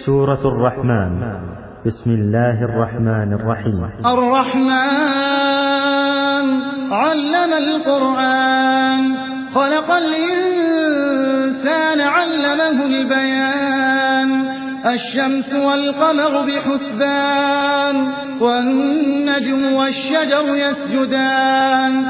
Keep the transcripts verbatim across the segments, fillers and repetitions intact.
سورة الرحمن. بسم الله الرحمن الرحيم. الرحمن علم القرآن، خلق الإنسان علمه البيان. الشمس والقمر بحسبان، والنجم والشجر يسجدان.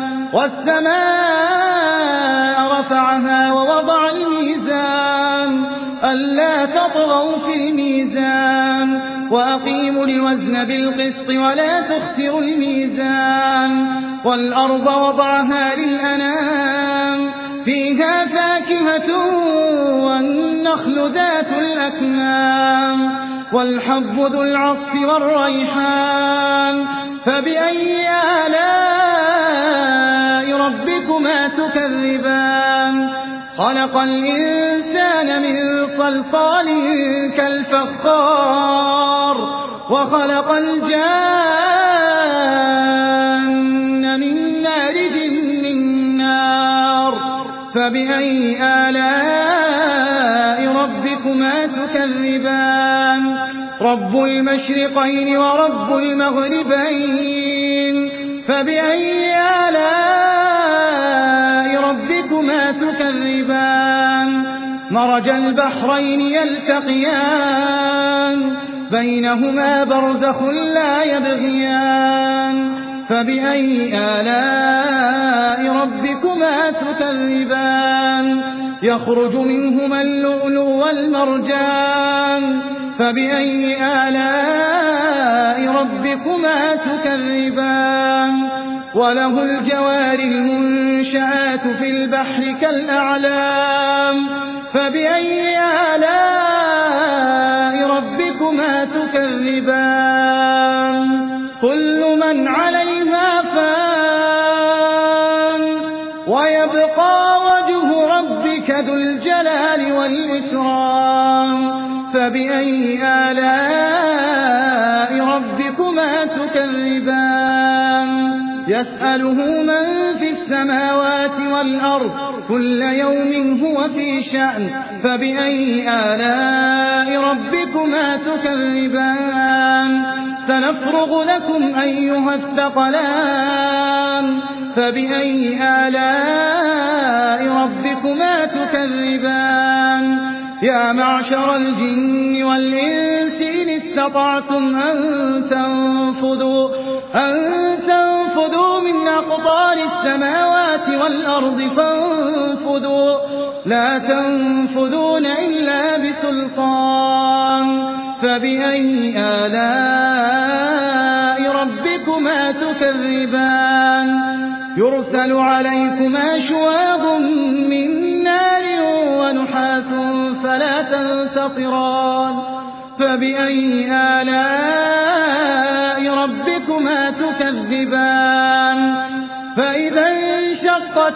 والسماء رفعها ووضع الميزان، ألا تطغوا في الميزان. وأقيموا الوزن بالقسط ولا تخسروا الميزان. والأرض وضعها للأنام، فيها فاكهة والنخل ذات الأكمام. والحب ذو العصف والريحان، فبأي آلاء ربكما تكذبان. خلق الإنسان من صلصال كالفخار، وخلق الجان من مارج من نار. فبأي آلاء ربكما تكذبان. رب المشرقين ورب المغربين، فبأي آلاء ربكما تكذبان. مرج البحرين يلتقيان، بينهما برزخ لا يبغيان. فبأي آلاء ربكما تكذبان. يخرج منهما اللؤلؤ والمرجان، فبأي آلاء ربكما تكذبان. وله الجوار المنشآت في البحر كالأعلام، فبأي آلاء ربكما تكذبان. كل من عليها فان، ويبقى وجه ربك ذو الجلال والإكرام. فبأي آلاء ربكما تكذبان. يسأله من في السماوات والأرض، كل يوم هو في شأن. فبأي آلاء ربكما تكذبان. سنفرغ لكم أيها الثقلان، فبأي آلاء ربكما تكذبان. يا معشر الجن والإنس إن استطعتم أن تنفذوا أن تنفذوا من أقطار السماوات والأرض فانفذوا، لا تنفذون إلا بسلطان. فبأي آلاء ربكما تكذبان. يرسل عليكما شواظ من نار ونحاس فلا تنتصران. فبأي آلاء ربكما تكذبان. فإذا انشقت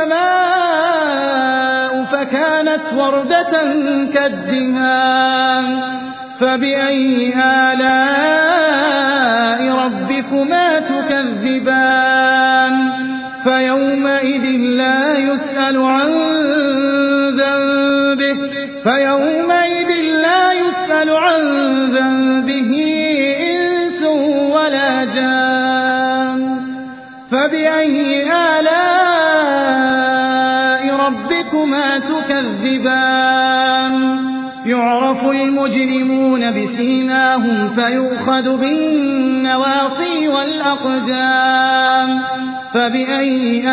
السماء فكانت وردة كالدهان. فبأي آلاء ربكما تكذبان. فيومئذ لا يسأل عن ذنبه فيومئذ لا يسأل عن ذنبه إنس ولا جان. فبأي آلاء ربكما تكذبان. يعرف المجرمون بسيماهم فيؤخذ بالنواصي والأقدام. فبأي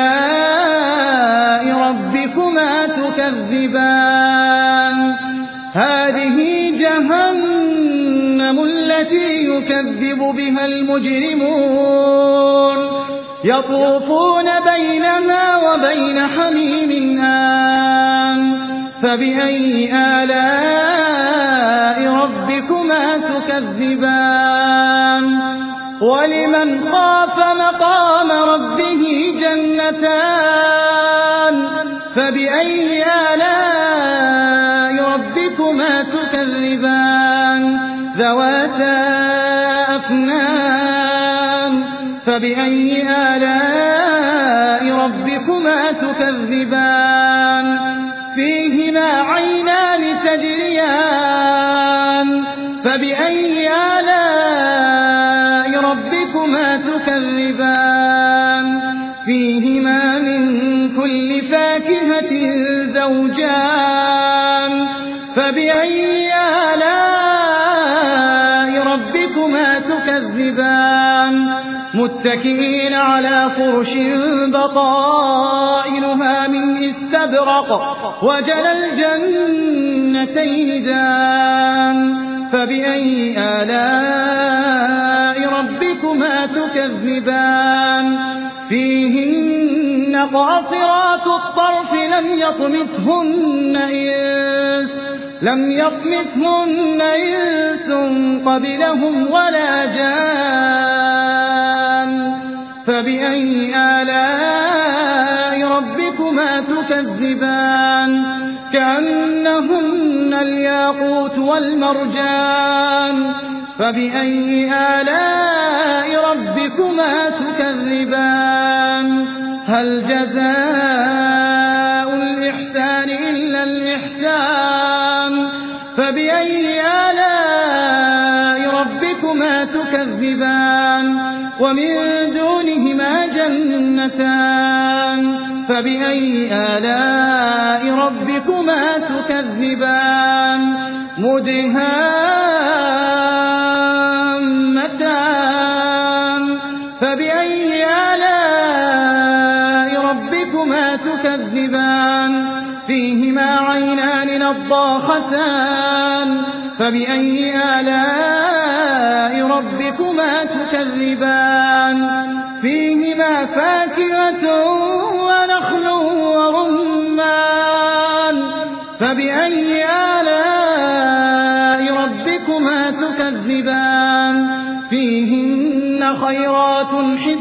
آلاء ربكما تكذبان. هذه جهنم التي يكذب بها المجرمون، يطوفون بينها وبين حميم آن. فبأي آلاء ربكما تكذبان. ولمن خاف مقام ربه جنتان. فبأي آلاء ربكما تكذبان. ذواتا أفنان. فبأي آلاء ربكما تكذبان. فيهما عينان تجريان فبأي آلاء ربكما تكذبان فيهما من كل فاكهة زوجان فبأي آلاء ربكما تكذبان متكئين على فرش بطائنها من استبرق وجنى الجنتين دان فبأي آلاء ربكما تكذبان فيهن قاصرات الطرف لم يطمثهن إنس لم يطمثهن إنس قبلهم ولا جان فبأي آلاء ربكما تكذبان كأنهن الياقوت والمرجان فبأي آلاء ربكما تكذبان هل جزاء الإحسان إلا الإحسان فبأي آلاء ربكما تكذبان ومن دونهما جنتان فبأي آلاء ربكما تكذبان مدهامتان فبأي آلاء ربكما تكذبان فيهما عينان نضاختان فبأي آلاء ربكما تكذبان فيهما فاكهة ونخل ورمان فبأي آلاء ربكما تكذبان فيهن خيرات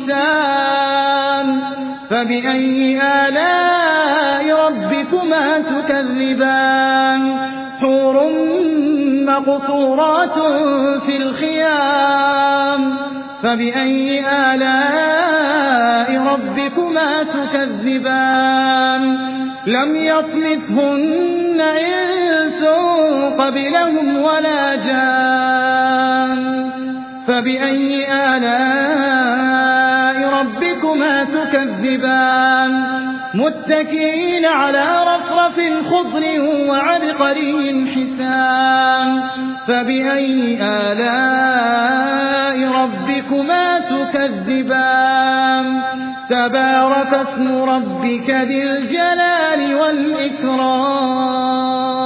حسان فبأي آلاء ربكما تكذبان حور مقصورات في الخيام فبأي آلاء ربكما تكذبان لم يطمثهن إنس قبلهم ولا جان فبأي آلاء ربكما تكذبان متكئين على رفرف خضر وعبقري حسان فبأي آلاء ربكما تكذبان تبارك اسم ربك ذي الجلال والإكرام